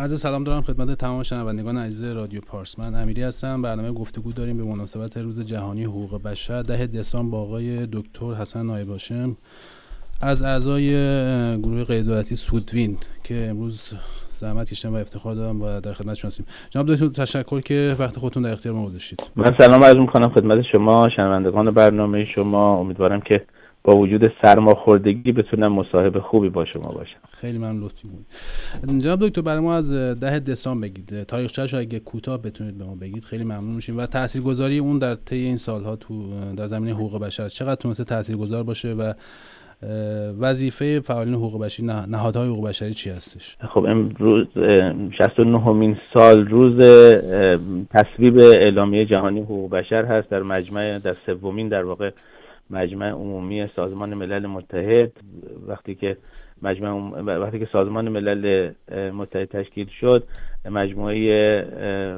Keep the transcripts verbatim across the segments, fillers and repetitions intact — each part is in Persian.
عرض سلام دارم خدمت تمام شنوندگان عزیز رادیو پارس. من امیری هستم. برنامه گفتگو داریم به مناسبت روز جهانی حقوق بشر ده دسامبر با آقای دکتر حسن نایب هاشم از اعضای گروه غیردولتی سودوین که امروز زحمت کشیدن و افتخار دارم و در خدمتشون هستیم. جناب دکتر تشکر که وقت خودتون در اختیار ما گذاشتید. من سلام عرض می‌کنم خدمت شما شنوندگان برنامه شما. امیدوارم که با وجود سرماخوردگی بتونم مصاحبه خوبی با شما باشم. خیلی ممنون لطفی بود. جناب دکتر برای ما از ده دسامبر بگید، تاریخچه‌اش رو اگه کوتاه بتونید به ما بگید خیلی ممنون میشیم و تاثیرگذاری اون در طی این سالها تو در زمینه حقوق بشر چقدر تونسته تاثیرگذار باشه و وظیفه فعالین حقوق بشری، نهادهای حقوق بشری چی هستش؟ خب امروز شصت و نهمین سال روز تصویب اعلامیه جهانی حقوق بشر هست در مجمع در سومین در واقع مجمع عمومی سازمان ملل متحد. وقتی که مجمع وقتی که سازمان ملل متحد تشکیل شد، مجموعه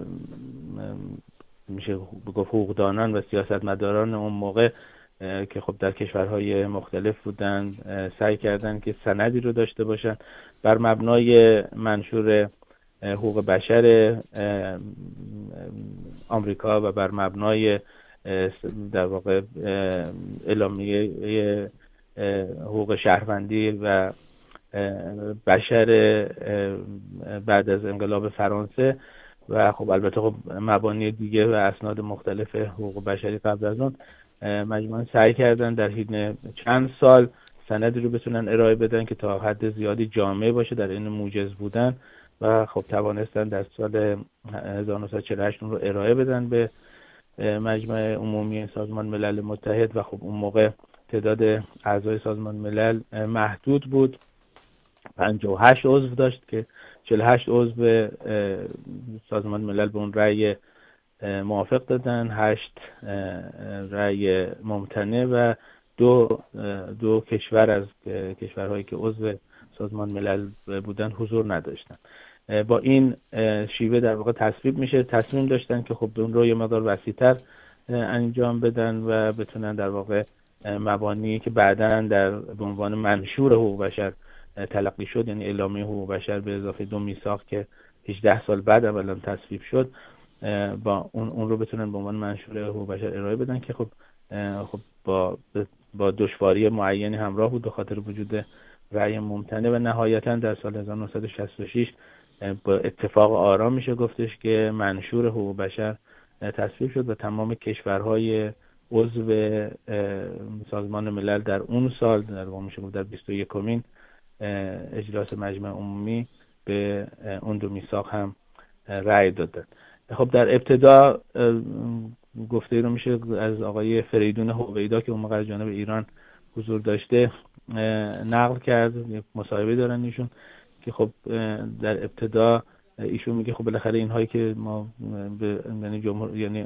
میشه بگفت حقوقدانان و سیاستمداران اون موقع که خب در کشورهای مختلف بودن سعی کردن که سندی رو داشته باشن بر مبنای منشور حقوق بشر آمریکا و بر مبنای در واقع اعلامیه حقوق شهروندی و بشر بعد از انقلاب فرانسه و خب البته خب مبانی دیگه و اسناد مختلف حقوق بشری قبل از اون، مجموعاً سعی کردن در حین چند سال سندی رو بتونن ارائه بدن که تا حد زیادی جامع باشه در این موجز بودن و خب توانستن در سال هزار و نهصد و چهل و هشت رو ارائه بدن به مجمع عمومی سازمان ملل متحد و خب اون موقع تعداد اعضای سازمان ملل محدود بود، پنجاه و هشت عضو داشت که چهل و هشت عضو سازمان ملل به اون رأی موافق دادن، هشت رأی ممتنع و دو دو کشور از کشورهایی که عضو سازمان ملل بودن حضور نداشتن. با این شیوه در واقع تصویب میشه. تصمیم داشتن که خب اون رو یه مقدار وسیع‌تر انجام بدن و بتونن در واقع مبانی که بعداً در به عنوان منشور حقوق بشر تلقی شد، یعنی اعلامیه حقوق بشر به اضافه دو میثاق که هجده سال بعد اولا تصویب شد، با اون اون رو بتونن به عنوان منشور حقوق بشر ارائه بدن که خب خب با با دشواری معینی همراه بود به خاطر وجود رأی ممتنع و نهایتاً در سال هزار و نهصد و شصت و شش با اتفاق آرا میشه گفتش که منشور حقوق بشر تصویب شد و تمام کشورهای عضو سازمان ملل در اون سال در واقع میشه گفت در بیست و یکمین اجلاس مجمع عمومی به اون دو میثاق هم رأی دادن. خب در ابتدا گفته رو میشه از آقای فریدون هویدا که اون موقع از جانب ایران حضور داشته نقل کرد، یک مصاحبه دارن ایشون که خب در ابتدا ایشون میگه خب بالاخره اینهایی که ما به یعنی جمهور یعنی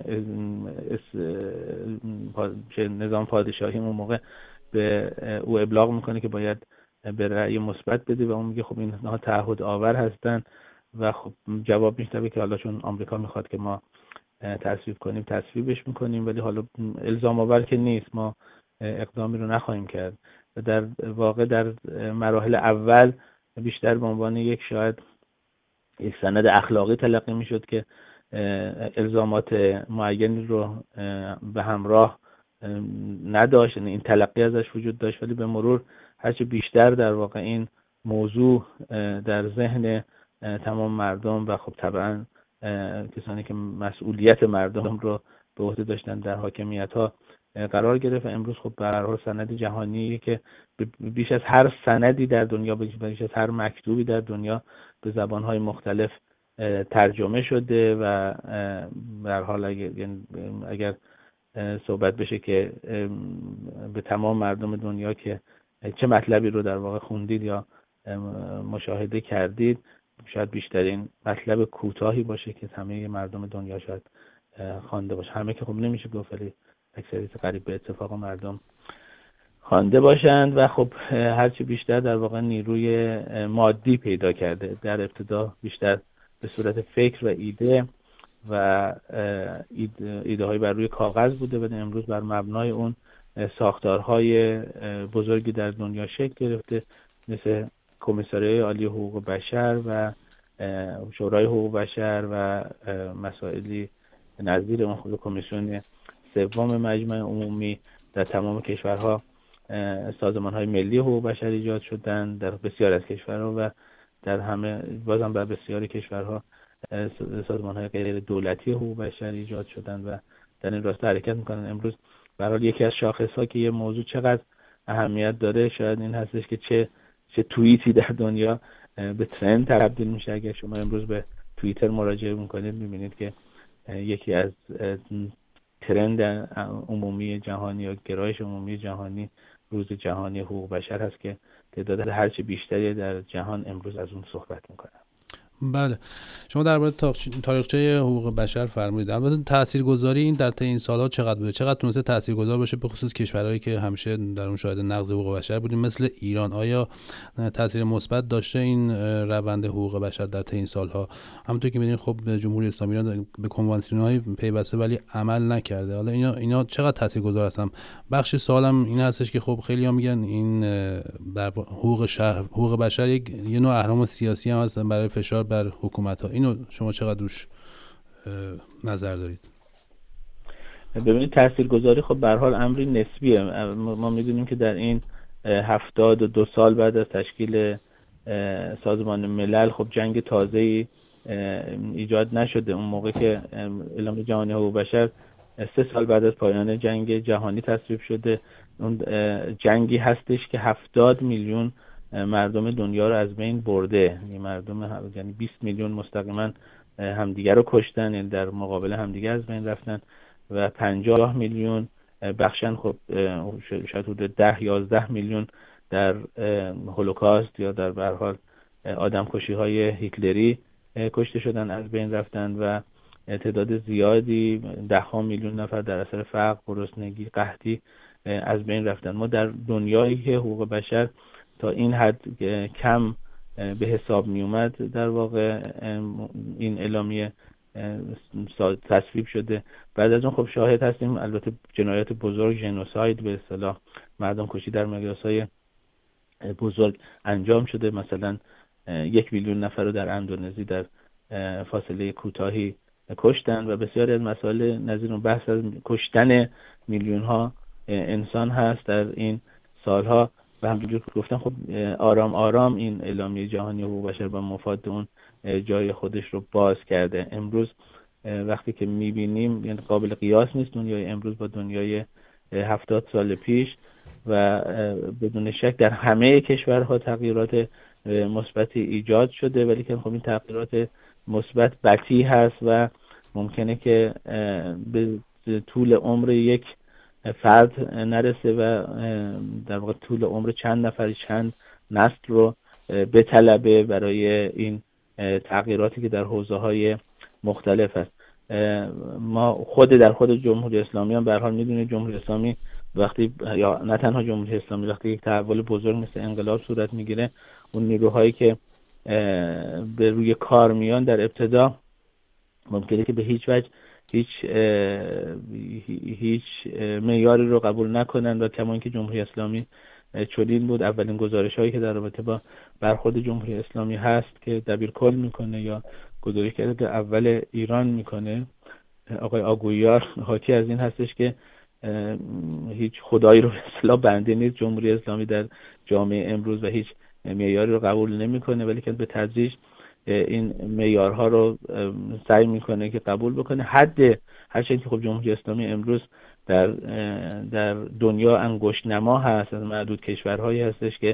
نظام پادشاهی اون موقع به او ابلاغ میکنه که باید به رأی مثبت بده و اون میگه خب اینها تعهد آور هستن و خب جواب میشنوه که حالا چون آمریکا میخواد که ما تصویب کنیم تصویبش میکنیم، ولی حالا الزام آور که نیست، ما اقدامی رو نخواهیم کرد. و در واقع در مراحل اول بیشتر به عنوان یک شاید یک سند اخلاقی تلقی میشد که الزامات معینی رو به همراه نداشت، یعنی این تلقی ازش وجود داشت، ولی به مرور هرچه بیشتر در واقع این موضوع در ذهن تمام مردم و خب طبعا کسانی که مسئولیت مردم رو به عهده داشتن در حاکمیت ها قرار گرفت و امروز خب به هر حال سند جهانی که بیش از هر سندی در دنیا، بیش از هر مکتوبی در دنیا به زبان‌های مختلف ترجمه شده و به هر حال اگر, اگر صحبت بشه که به تمام مردم دنیا که چه مطلبی رو در واقع خوندید یا مشاهده کردید، شاید بیشترین مطلب کوتاهی باشه که همه مردم دنیا شاید خوانده باشه. همه که خب نمیشه گفت، ولی اکثریت قریب به اتفاق مردم خوانده باشند و خب هرچی بیشتر در واقع نیروی مادی پیدا کرده. در ابتدا بیشتر به صورت فکر و ایده و ایده های بر روی کاغذ بوده و امروز بر مبنای اون ساختارهای بزرگی در دنیا شکل گرفته، مثل کمیساریای عالی حقوق بشر و شورای حقوق بشر و مسائلی نظیر اون خود کمیسیون سوم مجمع عمومی در تمام کشورها سازمان‌های ملی حقوق بشر ایجاد شدن در بسیار از کشورها و در همه بازم در بسیاری کشورها سازمان‌های غیر دولتی حقوق بشر ایجاد شدن و در این راستا حرکت می‌کنن. امروز به هر حال یکی از شاخص‌ها که یه موضوع چقدر اهمیت داره شاید این هستش که چه چه توییتی در دنیا به ترند تبدیل میشه. اگر شما امروز به توییتر مراجعه می‌کنید می‌بینید که یکی از ترند عمومی جهانی یا گرایش عمومی جهانی روز جهانی حقوق بشر هست که تعداد هرچه بیشتری در جهان امروز از اون صحبت میکنن. بله، شما درباره تاریخچه حقوق بشر فرمودید. البته تاثیرگذاری این در طی این سالها چقدر بوده؟ چقدر تونسته تاثیرگذار باشه به خصوص کشورهایی که همیشه در اون شاهد نقض حقوق بشر بودیم مثل ایران؟ آیا تاثیر مثبت داشته این روند حقوق بشر در طی این سالها؟ همونطور که می‌دونید خب جمهوری اسلامی ایران به کنوانسیون‌های پیوسته ولی عمل نکرده. حالا اینا اینا چقدر تاثیرگذار هستن؟ بخش سوالم این هستش که خب خیلی‌ها میگن این در حقوق شهر حقوق بشر یک یه نوع اهرام سیاسی هم هستن برای فشار بر حکومت ها. اینو شما چقدر روش نظر دارید؟ ببینید تاثیرگذاری خب به هر حال امری نسبیه. ما میدونیم که در این هفتاد و دو سال بعد از تشکیل سازمان ملل خب جنگ تازه‌ای ایجاد نشده. اون موقع که اعلام جهانی حقوق بشر سه سال بعد از پایان جنگ جهانی تصویب شده، اون جنگی هستش که هفتاد میلیون مردم دنیا رو از بین برده. یعنی مردم یعنی بیست میلیون مستقیما همدیگر رو کشتن، یعنی در مقابل همدیگر از بین رفتن و پنجاه میلیون بخشن خب شاید حدود ده یازده میلیون در هولوکاست یا در به هر حال آدمکشی های هیتلری کشته شدن، از بین رفتن و تعداد زیادی ده ها میلیون نفر در اثر فقر، گرسنگی، قحطی از بین رفتن. ما در دنیایی که حقوق بشر تا این حد کم به حساب می اومد در واقع این اعلامیه تصویب شده. بعد از اون خب شاهد هستیم البته جنایات بزرگ، ژنوساید به اصطلاح مردم کشی در مقیاس‌های بزرگ انجام شده. مثلا یک میلیون نفر رو در اندونزی در فاصله کوتاهی کشتن و بسیاری از مسائل نظیر اون بحث از کشتن میلیون ها انسان هست در این سالها. و همونجور که گفتم خب آرام آرام این اعلامیه جهانی حقوق بشر با مفاد اون جای خودش رو باز کرده. امروز وقتی که میبینیم یعنی قابل قیاس نیست دنیای امروز با دنیای هفتاد سال پیش و بدون شک در همه کشورها تغییرات مثبتی ایجاد شده، ولی که خب این تغییرات مثبت بطیء هست و ممکنه که به طول عمر یک فرد نرسه و در واقع طول عمر چند نفر چند نسل رو بطلبه برای این تغییراتی که در حوزه‌های مختلف هست. ما خود در خود جمهوری اسلامی هم به هر حال میدونید جمهوری اسلامی وقتی یا نه تنها جمهوری اسلامی وقتی یک تحول بزرگ مثل انقلاب صورت میگیره، اون نیروهایی که به روی کار میان در ابتدا ممکنه که به هیچ وجه هیچ هیچ معیاری رو قبول نکنن و کما اینکه جمهوری اسلامی چنین بود. اولین گزارش هایی که در رابطه با برخورد جمهوری اسلامی هست که دبیرکل میکنه یا گزارش کرده اول ایران میکنه آقای آگویار، حاکی از این هستش که هیچ خدایی رو به اصطلاح بنده نیست جمهوری اسلامی در جامعه امروز و هیچ معیاری رو قبول نمیکنه، ولی که به تدریج این معیارها رو سعی میکنه که قبول بکنه. حد هرچند که خب جمهوری اسلامی امروز در در دنیا انگشت نما هست، از معدود کشورهایی هستش که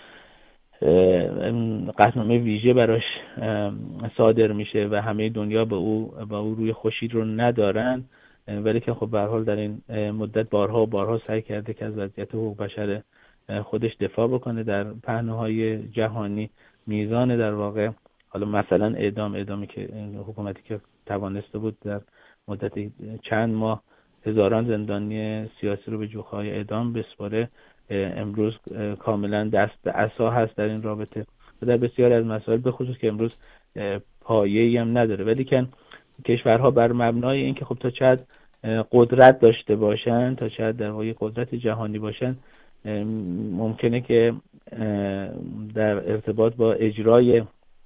قطعنامه ویژه براش صادر میشه و همه دنیا به او با او روی خوشی رو ندارن، ولی که خب به هر حال در این مدت بارها و بارها سعی کرده که از وضعیت حقوق بشر خودش دفاع بکنه. در پهنه‌های جهانی میزان در واقع حالا مثلا اعدام اعدامی که حکومتی که توانسته بود در مدت چند ماه هزاران زندانی سیاسی رو به جوخه‌های اعدام بسپاره، امروز کاملا دست به عصا هست در این رابطه و در بسیاری از مسائل به خصوص که امروز پایه‌ای هم نداره. ولی که کشورها بر مبنای اینکه خب تا چقدر قدرت داشته باشن، تا چقدر در واقع قدرت جهانی باشن، ممکنه که در ارتباط با اجرای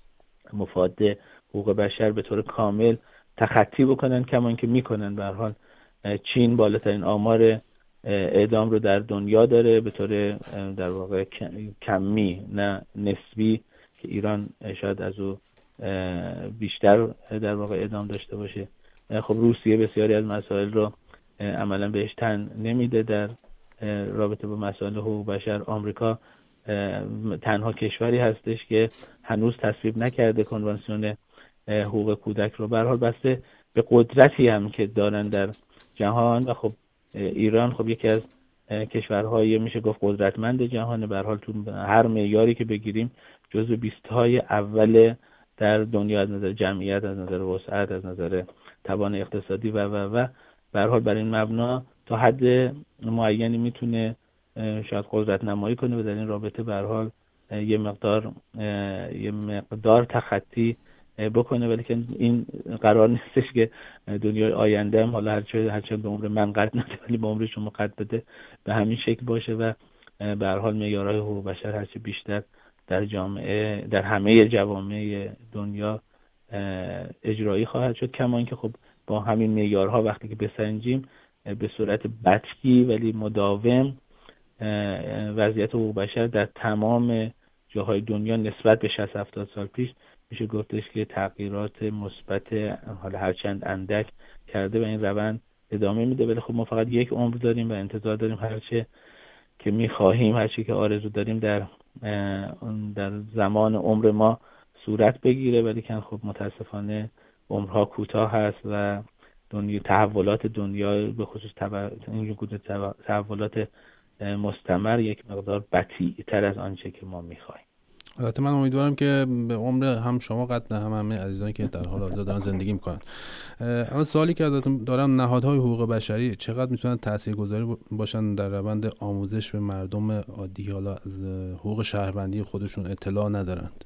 مفاد حقوق بشر به طور کامل تخطی بکنن، کما اینکه میکنن. به هر حال چین بالاترین آمار اعدام رو در دنیا داره به طور در واقع کمی نه نسبی، که ایران شاید از او بیشتر در واقع اعدام داشته باشه. خب روسیه بسیاری از مسائل رو عملا بهش تن نمیده در رابطه با مسائل حقوق بشر. آمریکا تنها کشوری هستش که هنوز تصویب نکرده کنوانسیون حقوق کودک رو. به هر حال بسته به قدرتی هم که دارن در جهان، و خب ایران خب یکی از کشورهای میشه گفت قدرتمند جهانه. به هر حال تو هر معیاری که بگیریم جزو بیست های اول در دنیا از نظر جمعیت، از نظر وسعت، از نظر توان اقتصادی و و و به هر حال برای این مبنا تا حد معینی میتونه شاید قدرت نمایی کنه و در این رابطه به هر حال یه مقدار یه مقدار تخطی بکنه، ولی که این قرار نیستش که دنیای آینده هم حالا هرچه هرچه به عمر من قد نده ولی به عمر شما قد بده به همین شکل باشه و به هر حال معیارهای حقوق بشر هرچه بیشتر در جامعه در همه جوامع دنیا اجرایی خواهد شد. کما اینکه خب با همین معیارها وقتی که بسنجیم به صورت بطی ولی مداوم وضعیت حقوق بشر در تمام جاهای دنیا نسبت به شصت هفتاد سال پیش میشه گفتش که تغییرات مثبت حالا هرچند اندک کرده و این روند ادامه میده. ولی خب ما فقط یک عمر داریم و انتظار داریم هرچه که میخواهیم، هرچی که آرزو داریم در در زمان عمر ما صورت بگیره، ولی که خب متاسفانه عمرها کوتاه هست و دنیا تحولات دنیا به خصوص این گونه تحولات مستمر یک مقدار بطی‌تر از آنچه که ما میخواهیم. البته من امیدوارم که به عمر هم شما قد نه هم همه عزیزانی که در حال حاضر دارن زندگی میکنن. اما سوالی که ازتون دارم، نهادهای حقوق بشری چقدر میتونن تاثیرگذاری باشن در روند آموزش به مردم عادی حالا از حقوق شهروندی خودشون اطلاع ندارند؟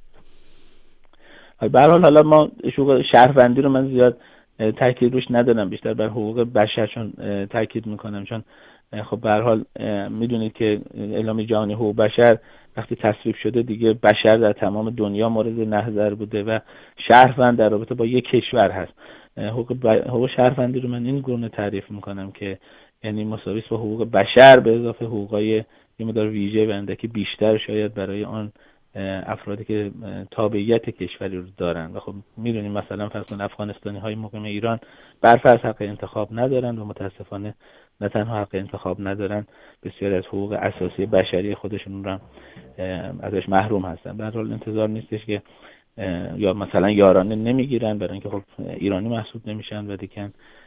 به هر حال حالا ما حقوق شهروندی رو من زیاد تاکید روش ندارم، بیشتر بر حقوق بشر چون تاکید میکنم، چون خب به هر حال میدونید که اعلامیه جهانی حقوق بشر وقتی تصویب شده دیگه بشر در تمام دنیا مورد نظر بوده و شهروند در رابطه با یک کشور هست. حقوق, ب... حقوق شهروندی رو من این گونه تعریف میکنم که یعنی مساوی است با حقوق بشر به اضافه حقوقای یه مقدار ویژه و اندکی بیشتر شاید برای آن افرادی که تابعیت کشوری رو دارن. و خب میدونیم مثلا فرض کن افغانستانی های مقیم ایران برفرض حق انتخاب ندارن و متاسفانه نه تنها حق انتخاب ندارن، بسیار از حقوق اساسی بشری خودشون رو ازش محروم هستن. به هر حال انتظار نیستش که یا مثلا یارانه نمیگیرن برای اینکه خب ایرانی محسوب نمیشن و دیگه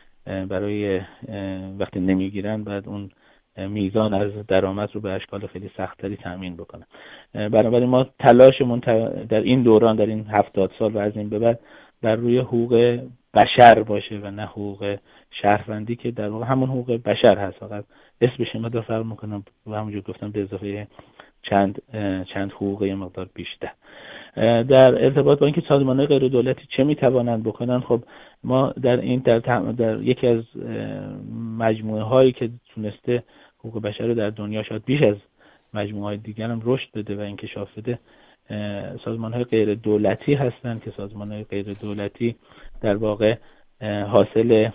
برای وقتی نمیگیرن بعد اون میزان از درآمد رو به اشکال خیلی سخت‌تری تامین بکنن. بنابراین ما تلاشمون در این دوران در این هفتاد سال و از این به بعد بر روی حقوق بشر باشه و نه حقوق شهروندی که در واقع همون حقوق بشر هست، فقط اسمش ما فرق میکنم و همونجور گفتم به اضافه چند چند حقوق یه مقدار بیشتر. در ارتباط با اینکه سازمان‌های غیر دولتی چه میتوانند بکنن، خب ما در این در, در یکی از مجموعه هایی که تونسته حقوق بشر رو در دنیا شاید بیش از مجموعه های دیگر هم رشد بده و انکشاف بده، سازمان‌های غیر دولتی هستند که سازمان‌های غیر دولتی در واقع حاصل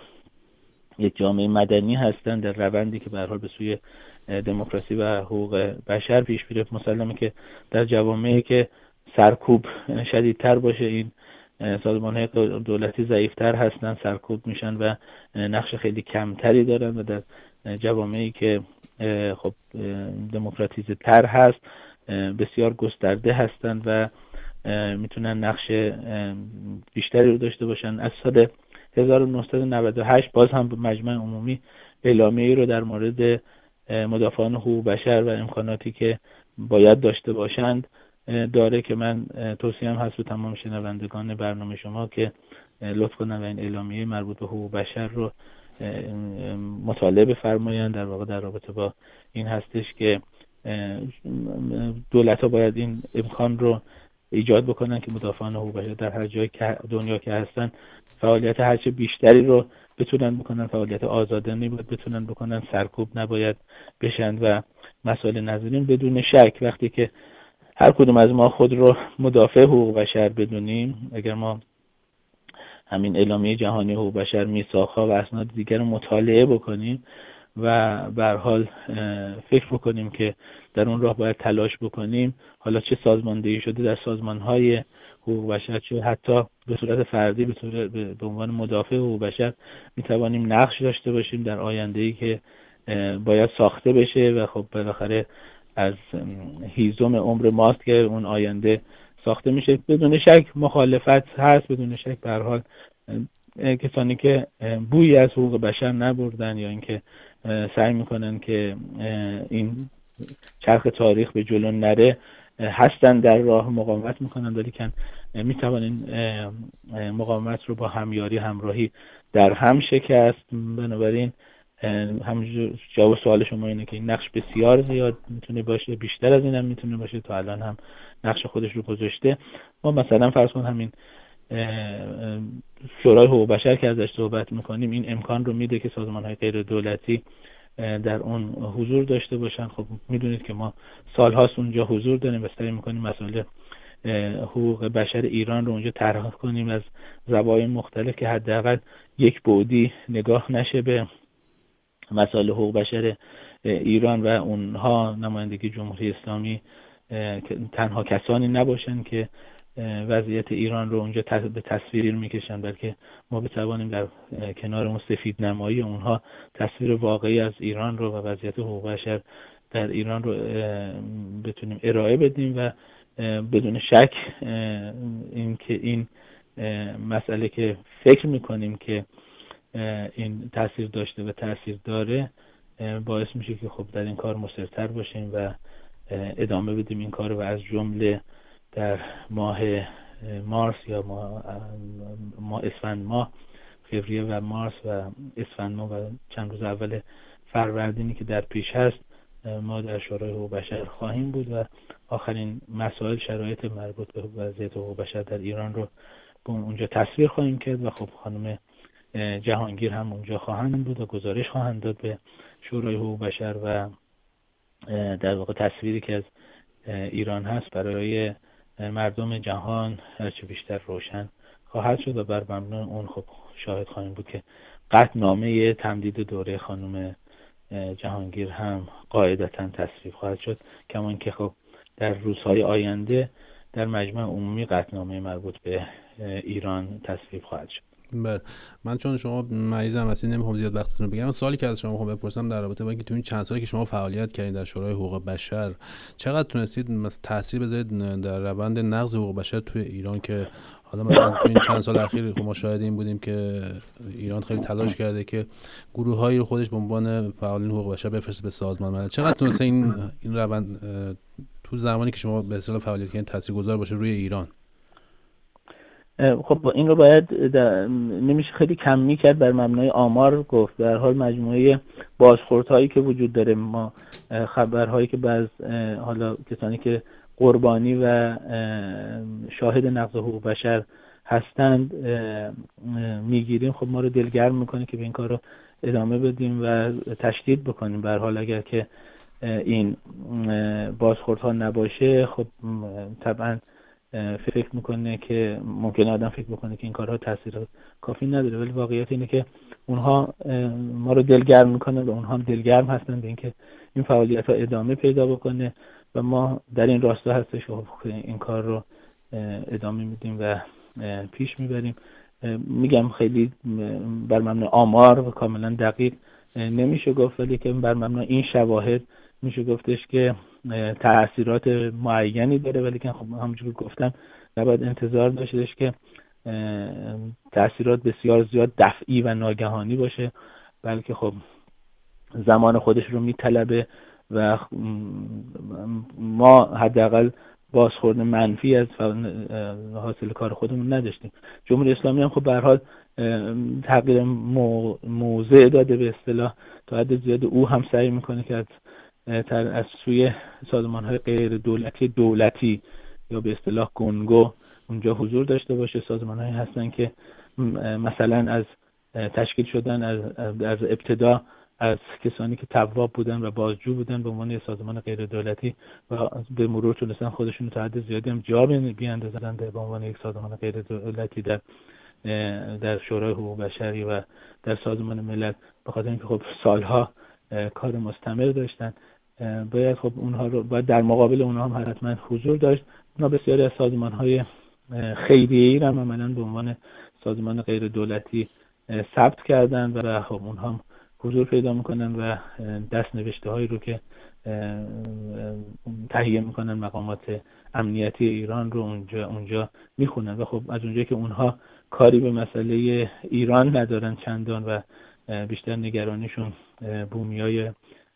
یک جامعه مدنی هستند در روندی که به هر حال به سوی دموکراسی و حقوق بشر پیش میره. مسلمه که در جوامعی که سرکوب شدیدتر باشه این سازمان‌های دولتی ضعیف‌تر هستن، سرکوب میشن و نقش خیلی کمتری دارن و در جوامعی که خب دموکراتیزه تر هست بسیار گسترده هستند و میتونن نقش بیشتری رو داشته باشن. از سال هزار و نهصد و نود و هشت باز هم به مجمع عمومی اعلامیه‌ای رو در مورد مدافعان حقوق بشر و امکاناتی که باید داشته باشند داره که من توصیه‌ام هست به تمام شنوندگان برنامه شما که لطف کنن و این اعلامیه مربوط به حقوق بشر رو مطالعه بفرمایند. در واقع در رابطه با این هستش که دولت‌ها باید این امکان رو ایجاد بکنن که مدافعان حقوق بشر در هر جای که دنیا که هستن فعالیت هرچه بیشتری رو بتونن بکنن، فعالیت آزادانه باید بتونن بکنن، سرکوب نباید بشن و مسائل نظرین بدون شک وقتی که هر کدوم از ما خود رو مدافع حقوق بشر بدونیم، اگر ما همین اعلامیه جهانی حقوق بشر، میثاق‌ها و اسناد دیگر رو مطالعه بکنیم و به هر حال فکر بکنیم که در اون راه باید تلاش بکنیم، حالا چه سازماندهی شده در سازمان‌های حقوق بشر، چه حتی به صورت فردی به صورت به عنوان مدافع حقوق بشر میتوانیم نقش داشته باشیم در آینده‌ای که باید ساخته بشه و خب بالاخره از هیزم عمر ماست که اون آینده ساخته میشه. بدون شک مخالفت هست، بدون شک به هر حال کسانی که بویی از حقوق بشر نبردن یا اینکه سعی میکنن که این چرخ تاریخ به جلو نره هستن، در راه مقاومت میکنن، ولی کن میتوانین مقاومت رو با همیاری همراهی در هم شکست. بنابراین همونجور جواب سوال شما اینه که این نقش بسیار زیاد میتونه باشه، بیشتر از این هم میتونه باشه، تا الان هم نقش خودش رو گذاشته. ما مثلا فرض کن همین شورای حقوق بشر که ازش صحبت میکنیم این امکان رو میده که سازمان‌های غیر دولتی در اون حضور داشته باشن. خب میدونید که ما سالهاست اونجا حضور داریم و سعی میکنیم مسائل حقوق بشر ایران رو اونجا طرح کنیم از زوایای مختلف که حداقل یک بعدی نگاه نشه به مسائل حقوق بشر ایران و اونها نمایندگی جمهوری اسلامی تنها کسانی نباشن که وضعیت ایران رو اونجا به تصویر میکشن، بلکه ما بتوانیم در کنار اون سفید نمایی اونها تصویر واقعی از ایران رو و وضعیت حقوق بشر در ایران رو بتونیم ارائه بدیم و بدون شک این که این مسئله که فکر میکنیم که این تاثیر داشته و تاثیر داره باعث میشه که خب در این کار مصرتر باشیم و ادامه بدیم این کار و از جمله در ماه مارس یا ماه, ماه اسفند ماه فوریه و مارس و اسفند ماه و چند روز اول فروردینی که در پیش هست ما در شورای حقوق بشر خواهیم بود و آخرین مسائل شرایط مربوط به وضعیت حقوق بشر در ایران رو اونجا تصویر خواهیم کرد و خب خانم جهانگیر هم اونجا خواهند بود و گزارش خواهند داد به شورای حقوق بشر و در واقع تصویری که از ایران هست برای مردم جهان هرچه بیشتر روشن خواهد شد و بر مبنای اون خب شاهد خواهیم بود که قطعنامه تمدید دوره خانم جهانگیر هم قاعدتاً تصویب خواهد شد، کما اینکه خب در روزهای آینده در مجمع عمومی قطعنامه مربوط به ایران تصویب خواهد شد. بله، من چون شما مریضم هستید نمیخوام زیاد وقتتون رو بگیرم. سوالی که از شما میخوام بپرسم در رابطه با اینکه تو این چند سالی که شما فعالیت کردید در شورای حقوق بشر چقدر تونستید تاثیر بذارید در روند نقض حقوق بشر توی ایران، که حالا مثلا تو این چند سال اخیر ما شاهد این بودیم که ایران خیلی تلاش کرده که گروه‌هایی رو خودش به عنوان فعالین حقوق بشر بفرسته به سازمان ملل. چقدر تونسته این این روند تو زمانی که شما به اصطلاح فعالیت کردید تاثیرگذار باشه روی ایران؟ خب این رو باید نمیشه خیلی کمی کرد، بر مبنای آمار گفت. در حال مجموعه بازخوردهایی که وجود داره، ما خبرهایی که بعض حالا کسانی که قربانی و شاهد نقض حقوق بشر هستند میگیریم، خب ما رو دلگرم میکنه که به این کار رو ادامه بدیم و تشدید بکنیم. به هر حال اگر که این بازخوردها نباشه خب طبعا فکر میکنه که ممکنه آدم فکر بکنه که این کارها تاثیر کافی نداره، ولی واقعیت اینه که اونها ما رو دلگرم میکنه و اونها هم دلگرم هستن به اینکه این فعالیت ها ادامه پیدا بکنه و ما در این راستا هستش که این کار رو ادامه میدیم و پیش میبریم. میگم خیلی بر مبنای آمار و کاملا دقیق نمیشه گفت، ولی که بر مبنای این شواهد میشه گفتش که تأثیرات معینی داره، ولی که خب همونجور که گفتم نباید انتظار داشتش که تأثیرات بسیار زیاد دفعی و ناگهانی باشه، بلکه خب زمان خودش رو میطلبه و ما حداقل بازخورد منفی از حاصل کار خودمون نداشتیم. جمهوری اسلامی هم خب به هر حال تغییر موضع داده به اصطلاح، تا حد زیاد او هم سعی میکنه که از از سوی سازمان‌های غیر دولتی دولتی یا به اصطلاح گونگو اونجا حضور داشته باشه. سازمان‌هایی هستن که مثلا از تشکیل شدن از از ابتدا از کسانی که تواب بودن و بازجو بودن به عنوان سازمان غیر دولتی و به مرور تونستن خودشون رو تا حد زیادی هم جا بیاندازن به عنوان یک سازمان غیر دولتی در در شورای حقوق بشری و در سازمان ملل، به خاطر اینکه خب سالها کار مستمر داشتن. باید خب اونها رو باید در مقابل اونها هم حتما حضور داشت. اونها بسیاری از سازمان‌های خیریه‌ای را عملاً به عنوان سازمان غیر دولتی ثبت کردن و خب اونها هم حضور پیدا میکنن و دست‌نوشته هایی رو که تهیه میکنن مقامات امنیتی ایران رو اونجا اونجا میخونن و خب از اونجایی که اونها کاری به مسئله ایران ندارن چندان و بیشتر نگرانیشون بومیای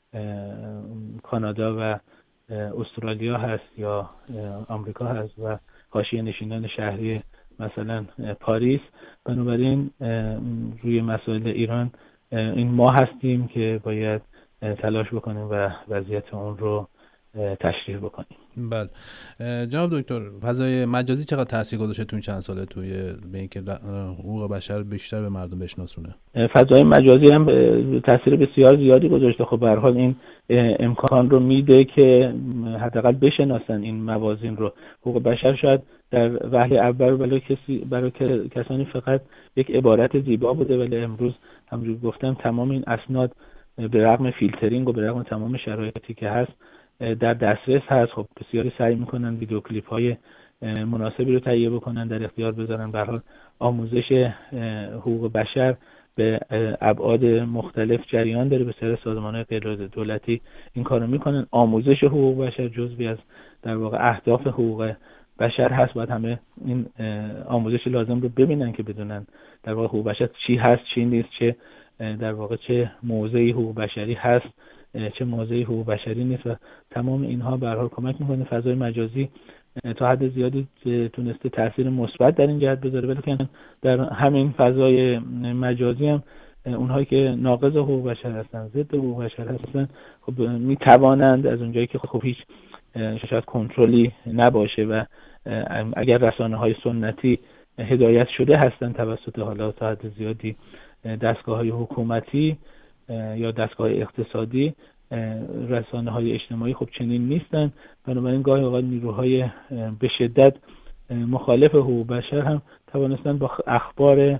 کانادا و استرالیا هست یا آمریکا هست و حاشیه نشینان شهری مثلا پاریس، بنابراین روی مسائل ایران این ما هستیم که باید تلاش بکنیم و وضعیت اون رو تشریح بکنیم. بله جناب دکتر، فضای مجازی چقدر تاثیر گذاشته تو این چند ساله توی به اینکه حقوق بشر بیشتر به مردم بشناسونه؟ فضای مجازی هم تاثیر بسیار زیادی گذاشته. خب به هر حال این امکان رو میده که حداقل بشناسن این موازین رو. حقوق بشر شاید در وهله اول برای کسی برای کسانی فقط یک عبارت زیبا بوده، ولی امروز همونجوری گفتم تمام این اسناد به رغم فیلترینگ و به رغم تمام شرایطی که هست در دسترس هست. خب بسیاری سعی میکنن ویدیو کلیپ های مناسبی رو تهیه بکنن، در اختیار بذارن. به هر حال آموزش حقوق بشر به ابعاد مختلف جریان داره. بسیاری سازمان‌های غیر دولتی این کارو میکنن. آموزش حقوق بشر جزئی از در واقع اهداف حقوق بشر هست. باید همه این آموزش لازم رو ببینن که بدونن در واقع حقوق بشر چی هست، چی نیست، چه در واقع چه موضعی حقوق بشری هست، چه موضعی حقوق بشری نیست و تمام اینها به هر حال کمک میکنه. فضای مجازی تا حد زیادی تونسته تاثیر مثبت در این جهت بذاره، ولی در همین فضای مجازی هم اونهایی که ناقض حقوق بشر هستن، ضد حقوق بشر هستن، خب میتوانند از اونجایی که خب هیچ شاید کنترلی نباشه و اگر رسانه‌های سنتی هدایت شده هستن توسط حالا تا حد زیادی دستگاه‌های حکومتی یا دستگاه اقتصادی، رسانه‌های اجتماعی خب چنین نیستن. بنابراین گاهی اوقات نیروهای به شدت مخالف حقوق بشر هم توانستن با اخبار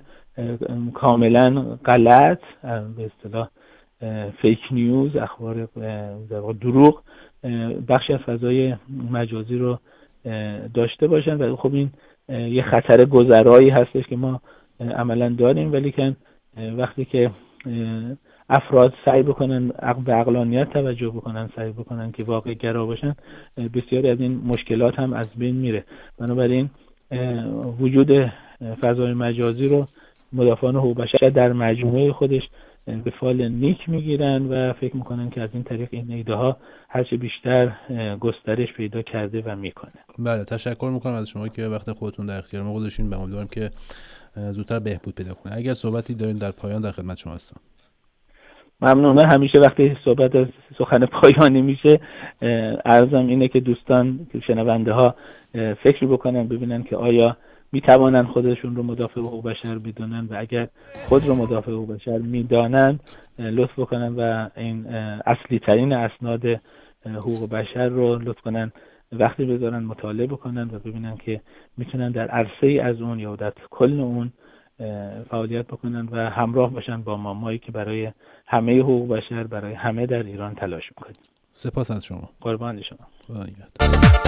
کاملا غلط، به اصطلاح فیک نیوز، اخبار در واقع دروغ، بخشی از فضای مجازی رو داشته باشن و خب این یه خطر گذرایی هستش که ما عملا داریم. ولی که وقتی که افراد سعی بکنن به عقلانیت توجه بکنن، سعی بکنن که واقع گرا باشن، بسیاری از این مشکلات هم از بین میره. بنابراین وجود فضای مجازی رو مدافعان حقوق بشر در مجموعه خودش به فال نیک میگیرن و فکر میکنن که از این طریق این ایده ها هرچه بیشتر گسترش پیدا کرده و میکنه. بله تشکر میکنم از شما که وقت خودتون در اختیار ما گذاشتین. به امیدوارم که زودتر بهبود پیدا کنه. اگر صحبتی دارین در پایان در خدمت شما هستم. ممنونم. همیشه وقتی صحبت از سخن پایانی میشه عرضم اینه که دوستان که شنونده ها فکر بکنن ببینن که آیا میتوانن خودشون رو مدافع حقوق بشر بدونن و اگر خود رو مدافع حقوق بشر میدانن لطف بکنن و این اصلی ترین اسناد حقوق بشر رو لطف کنن وقتی بذارن مطالعه بکنن و ببینن که میتونن در عرصه از اون یا در کل اون فعالیت بکنن و همراه باشن با مامایی که برای همه حقوق بشر، برای همه در ایران تلاش میکنیم. سپاس از شما. قربان شما. خدا نگهدار.